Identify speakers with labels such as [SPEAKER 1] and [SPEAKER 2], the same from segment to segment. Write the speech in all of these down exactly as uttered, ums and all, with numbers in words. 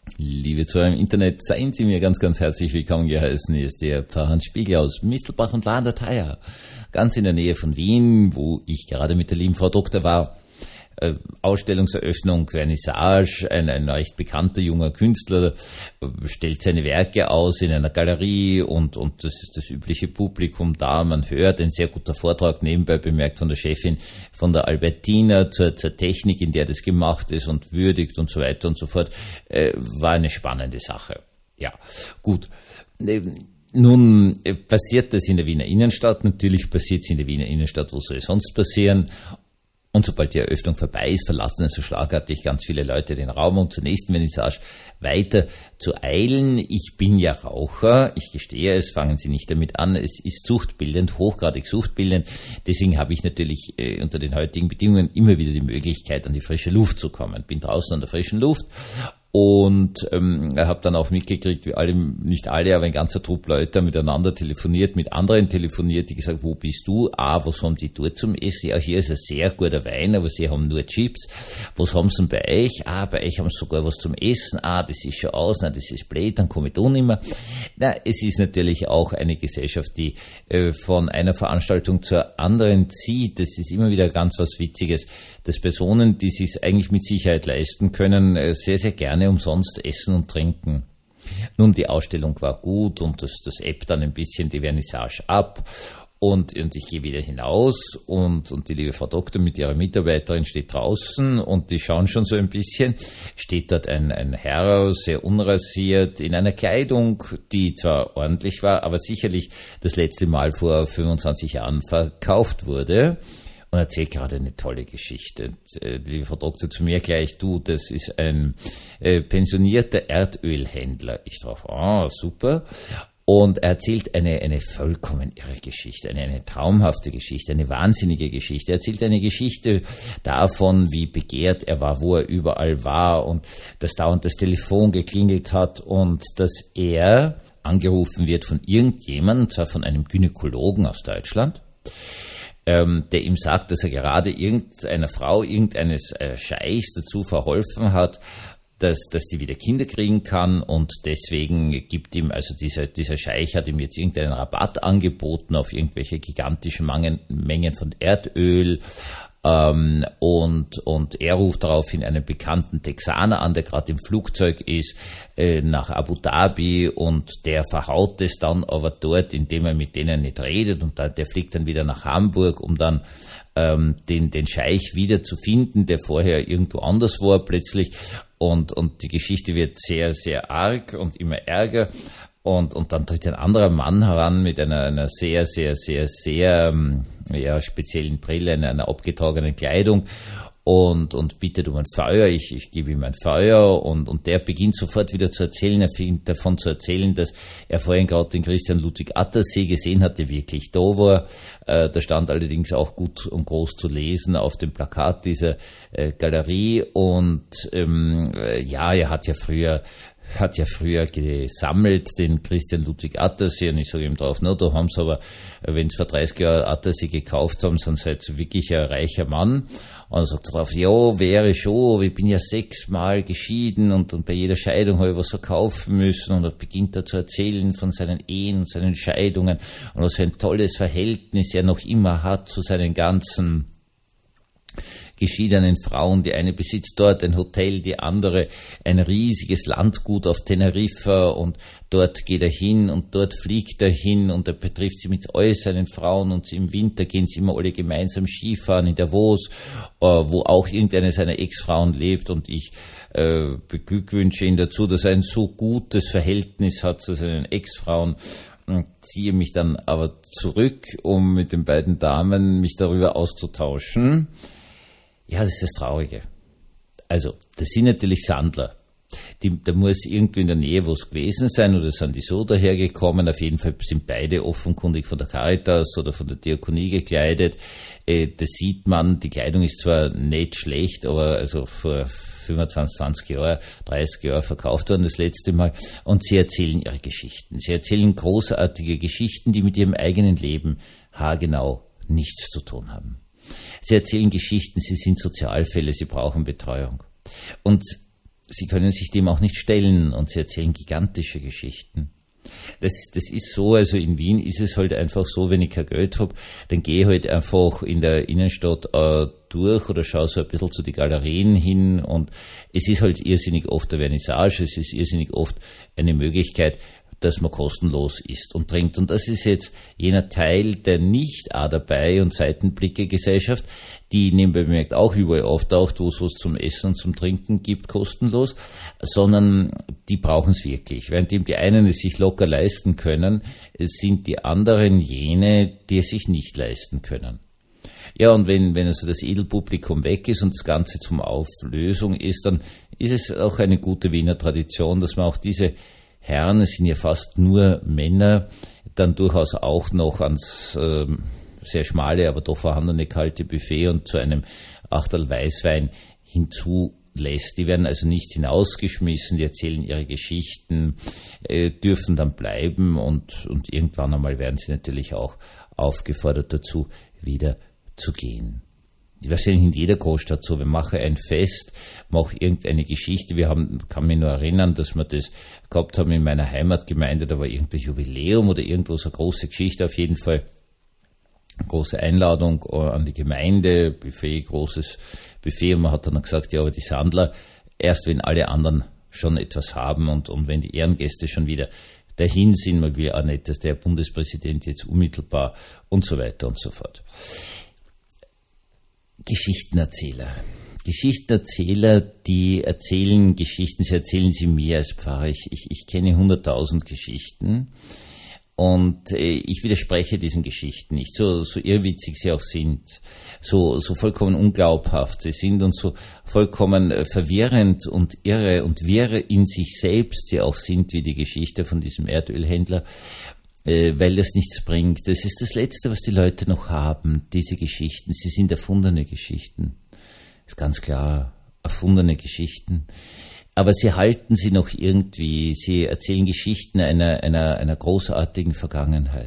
[SPEAKER 1] Liebe Zuhörer im Internet, seien Sie mir ganz, ganz herzlich willkommen geheißen. Hier ist der Pfarrer Hans Spiegel aus Mistelbach und Lahn-der-Theier, ganz in der Nähe von Wien, wo ich gerade mit der lieben Frau Doktor war. Äh, Ausstellungseröffnung, Vernissage, ein, ein recht bekannter junger Künstler äh, stellt seine Werke aus in einer Galerie und, und das ist das übliche Publikum da. Man hört, ein sehr guter Vortrag nebenbei bemerkt von der Chefin von der Albertina zur, zur Technik, in der das gemacht ist und würdigt und so weiter und so fort. Äh, war eine spannende Sache. Ja, gut. Äh, Nun äh, passiert das in der Wiener Innenstadt. Natürlich passiert es in der Wiener Innenstadt, wo soll es sonst passieren? Und sobald die Eröffnung vorbei ist, verlassen also schlagartig ganz viele Leute den Raum, um zur nächsten Vernissage weiter zu eilen. Ich bin ja Raucher, ich gestehe es, fangen Sie nicht damit an. Es ist suchtbildend, hochgradig suchtbildend. Deswegen habe ich natürlich äh, unter den heutigen Bedingungen immer wieder die Möglichkeit, an die frische Luft zu kommen. Bin draußen an der frischen Luft. Und ähm, habe dann auch mitgekriegt, wie alle, nicht alle, aber ein ganzer Trupp Leute miteinander telefoniert, mit anderen telefoniert, die gesagt, wo bist du? Ah, was haben die dort zum Essen? Ja, hier ist ein sehr guter Wein, aber sie haben nur Chips. Was haben sie denn bei euch? Ah, bei euch haben sie sogar was zum Essen. Ah, das ist schon aus, nein, das ist blöd, dann komme ich da nicht mehr. Na, es ist natürlich auch eine Gesellschaft, die äh, von einer Veranstaltung zur anderen zieht. Das ist immer wieder ganz was Witziges, dass Personen, die sich eigentlich mit Sicherheit leisten können, äh, sehr, sehr gerne umsonst essen und trinken. Nun, die Ausstellung war gut und das, das ebbt dann ein bisschen die Vernissage ab und, und ich gehe wieder hinaus und, und die liebe Frau Doktor mit ihrer Mitarbeiterin steht draußen und die schauen schon so ein bisschen, steht dort ein, ein Herr, sehr unrasiert, in einer Kleidung, die zwar ordentlich war, aber sicherlich das letzte Mal vor fünfundzwanzig Jahren verkauft wurde. Und erzählt gerade eine tolle Geschichte. Und, äh, die Frau Doktor zu mir gleich, du, das ist ein äh, pensionierter Erdölhändler. Ich drauf, ah, super. Und er erzählt eine, eine vollkommen irre Geschichte, eine, eine traumhafte Geschichte, eine wahnsinnige Geschichte. Er erzählt eine Geschichte davon, wie begehrt er war, wo er überall war und dass dauernd das Telefon geklingelt hat und dass er angerufen wird von irgendjemandem, und zwar von einem Gynäkologen aus Deutschland, Ähm, der ihm sagt, dass er gerade irgendeiner Frau, irgendeines äh, Scheichs dazu verholfen hat, dass, dass sie wieder Kinder kriegen kann und deswegen gibt ihm, also dieser, dieser Scheich hat ihm jetzt irgendeinen Rabatt angeboten auf irgendwelche gigantischen Mengen, Mengen von Erdöl. Ähm, und, und er ruft daraufhin einen bekannten Texaner an, der gerade im Flugzeug ist, äh, nach Abu Dhabi und der verhaut es dann aber dort, indem er mit denen nicht redet und dann, der fliegt dann wieder nach Hamburg, um dann ähm, den, den Scheich wieder zu finden, der vorher irgendwo anders war plötzlich und, und die Geschichte wird sehr, sehr arg und immer ärger. Und, und dann tritt ein anderer Mann heran mit einer, einer sehr, sehr, sehr, sehr ja, speziellen Brille, einer, einer abgetragenen Kleidung und, und bittet um ein Feuer. Ich, ich gebe ihm ein Feuer und, und der beginnt sofort wieder zu erzählen. Er fängt davon zu erzählen, dass er vorhin gerade den Christian Ludwig Attersee gesehen hat, der wirklich da war. Äh, da stand allerdings auch gut und groß zu lesen auf dem Plakat dieser äh, Galerie und ähm, ja, er hat ja früher hat ja früher gesammelt, den Christian Ludwig Attersee, und ich sage ihm drauf, na, da haben sie aber, wenn sie vor dreißig Jahren Attersee gekauft haben, sind sie halt wirklich ein reicher Mann. Und er sagt drauf, ja, wäre schon, aber ich bin ja sechsmal geschieden und, und bei jeder Scheidung habe ich was verkaufen müssen, und er beginnt da zu erzählen von seinen Ehen und seinen Scheidungen und was für ein tolles Verhältnis er noch immer hat zu seinen ganzen geschiedenen Frauen. Die eine besitzt dort ein Hotel, die andere ein riesiges Landgut auf Teneriffa und dort geht er hin und dort fliegt er hin und er betrifft sie mit all seinen Frauen und im Winter gehen sie immer alle gemeinsam Skifahren in Davos, wo auch irgendeine seiner Ex-Frauen lebt und ich äh, beglückwünsche ihn dazu, dass er ein so gutes Verhältnis hat zu seinen Ex-Frauen. Und ziehe mich dann aber zurück, um mit den beiden Damen mich darüber auszutauschen. Ja, das ist das Traurige. Also, das sind natürlich Sandler. Die, da muss irgendwie in der Nähe was gewesen sein oder sind die so dahergekommen. Auf jeden Fall sind beide offenkundig von der Caritas oder von der Diakonie gekleidet. Äh, das sieht man, die Kleidung ist zwar nicht schlecht, aber also vor fünfundzwanzig, zwanzig Jahren, dreißig Jahre verkauft worden das letzte Mal. Und sie erzählen ihre Geschichten. Sie erzählen großartige Geschichten, die mit ihrem eigenen Leben haargenau nichts zu tun haben. Sie erzählen Geschichten, sie sind Sozialfälle, sie brauchen Betreuung. Und sie können sich dem auch nicht stellen und sie erzählen gigantische Geschichten. Das, das ist so, also in Wien ist es halt einfach so, wenn ich kein Geld habe, dann gehe ich halt einfach in der Innenstadt äh, durch oder schaue so ein bisschen zu die Galerien hin und es ist halt irrsinnig oft eine Vernissage, es ist irrsinnig oft eine Möglichkeit, dass man kostenlos isst und trinkt. Und das ist jetzt jener Teil der nicht A dabei und Seitenblicke-Gesellschaft, die nebenbei bemerkt auch überall auftaucht, wo es was zum Essen und zum Trinken gibt, kostenlos, sondern die brauchen es wirklich. Währenddem die einen es sich locker leisten können, sind die anderen jene, die es sich nicht leisten können. Ja, und wenn, wenn also das Edelpublikum weg ist und das Ganze zum Auflösung ist, dann ist es auch eine gute Wiener Tradition, dass man auch diese Herren, es sind ja fast nur Männer, dann durchaus auch noch ans äh, sehr schmale, aber doch vorhandene kalte Buffet und zu einem Achterl Weißwein hinzulässt. Die werden also nicht hinausgeschmissen, die erzählen ihre Geschichten, äh, dürfen dann bleiben und, und irgendwann einmal werden sie natürlich auch aufgefordert dazu, wieder zu gehen. Wahrscheinlich in jeder Großstadt so, wir machen ein Fest, mache irgendeine Geschichte. Wir haben, kann mich nur erinnern, dass wir das gehabt haben in meiner Heimatgemeinde, da war irgendein Jubiläum oder irgendwo so eine große Geschichte, auf jeden Fall eine große Einladung an die Gemeinde, Buffet, großes Buffet, und man hat dann gesagt, ja, aber die Sandler, erst wenn alle anderen schon etwas haben und, und wenn die Ehrengäste schon wieder dahin sind, man will auch nicht, dass der Bundespräsident jetzt unmittelbar und so weiter und so fort. Geschichtenerzähler. Geschichtenerzähler, die erzählen Geschichten, sie erzählen sie mir als Pfarrer. Ich, ich, ich kenne hunderttausend Geschichten und äh, ich widerspreche diesen Geschichten nicht, so, so irrwitzig sie auch sind, so, so vollkommen unglaubhaft sie sind und so vollkommen äh, verwirrend und irre und wirre in sich selbst sie auch sind, wie die Geschichte von diesem Erdölhändler. Weil das nichts bringt. Das ist das Letzte, was die Leute noch haben, diese Geschichten. Sie sind erfundene Geschichten. Ist ganz klar, erfundene Geschichten. Aber sie halten sie noch irgendwie. Sie erzählen Geschichten einer, einer, einer großartigen Vergangenheit.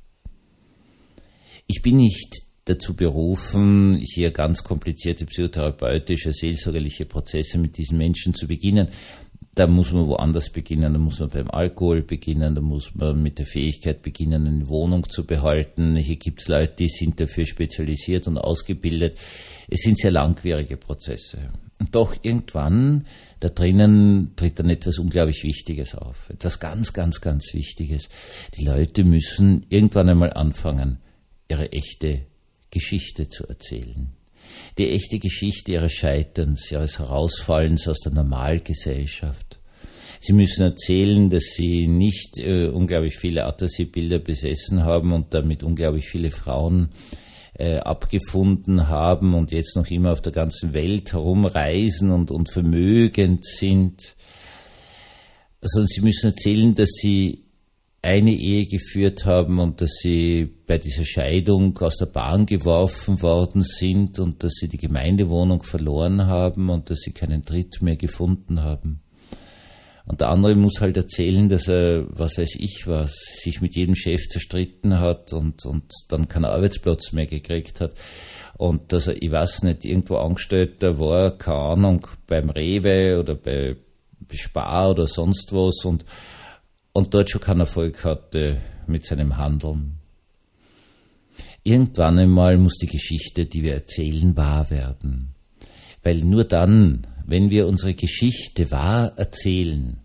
[SPEAKER 1] Ich bin nicht dazu berufen, hier ganz komplizierte psychotherapeutische, seelsorgerliche Prozesse mit diesen Menschen zu beginnen. Da muss man woanders beginnen, da muss man beim Alkohol beginnen, da muss man mit der Fähigkeit beginnen, eine Wohnung zu behalten. Hier gibt es Leute, die sind dafür spezialisiert und ausgebildet. Es sind sehr langwierige Prozesse. Und doch irgendwann, da drinnen tritt dann etwas unglaublich Wichtiges auf. Etwas ganz, ganz, ganz Wichtiges. Die Leute müssen irgendwann einmal anfangen, ihre echte Geschichte zu erzählen. Die echte Geschichte ihres Scheiterns, ihres Herausfallens aus der Normalgesellschaft. Sie müssen erzählen, dass sie nicht äh, unglaublich viele Attersee-Bilder besessen haben und damit unglaublich viele Frauen äh, abgefunden haben und jetzt noch immer auf der ganzen Welt herumreisen und, und vermögend sind. Sondern sie müssen erzählen, dass sie eine Ehe geführt haben und dass sie bei dieser Scheidung aus der Bahn geworfen worden sind und dass sie die Gemeindewohnung verloren haben und dass sie keinen Tritt mehr gefunden haben. Und der andere muss halt erzählen, dass er, was weiß ich was, sich mit jedem Chef zerstritten hat und, und dann keinen Arbeitsplatz mehr gekriegt hat. Und dass er, ich weiß nicht, irgendwo Angestellter war, keine Ahnung, beim Rewe oder bei Spar oder sonst was und und dort schon keinen Erfolg hatte mit seinem Handeln. Irgendwann einmal muss die Geschichte, die wir erzählen, wahr werden. Weil nur dann, wenn wir unsere Geschichte wahr erzählen,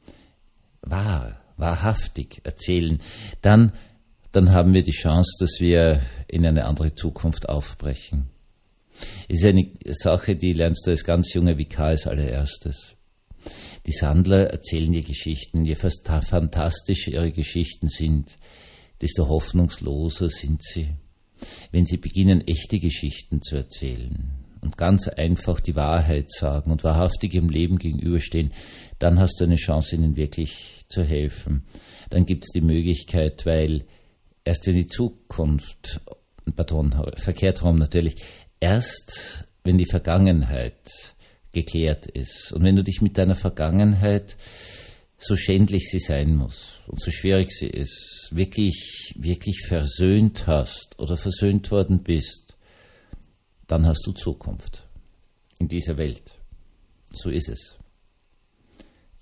[SPEAKER 1] wahr, wahrhaftig erzählen, dann, dann haben wir die Chance, dass wir in eine andere Zukunft aufbrechen. Es ist eine Sache, die lernst du als ganz junger Vikar als allererstes. Die Sandler erzählen die Geschichten, je fast fantastisch ihre Geschichten sind, desto hoffnungsloser sind sie. Wenn sie beginnen, echte Geschichten zu erzählen und ganz einfach die Wahrheit sagen und wahrhaftig im Leben gegenüberstehen, dann hast du eine Chance, ihnen wirklich zu helfen. Dann gibt es die Möglichkeit, weil erst in die Zukunft, pardon, verkehrt rum natürlich, erst wenn die Vergangenheit geklärt ist. Und wenn du dich mit deiner Vergangenheit, so schändlich sie sein muss und so schwierig sie ist, wirklich, wirklich versöhnt hast oder versöhnt worden bist, dann hast du Zukunft in dieser Welt. So ist es.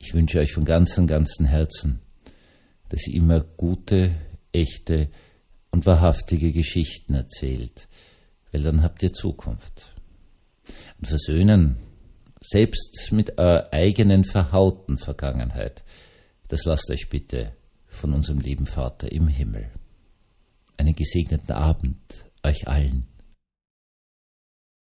[SPEAKER 1] Ich wünsche euch von ganzem, ganzem Herzen, dass ihr immer gute, echte und wahrhaftige Geschichten erzählt, weil dann habt ihr Zukunft. Und versöhnen, selbst mit eurer eigenen verhauten Vergangenheit, das lasst euch bitte von unserem lieben Vater im Himmel. Einen gesegneten Abend euch allen.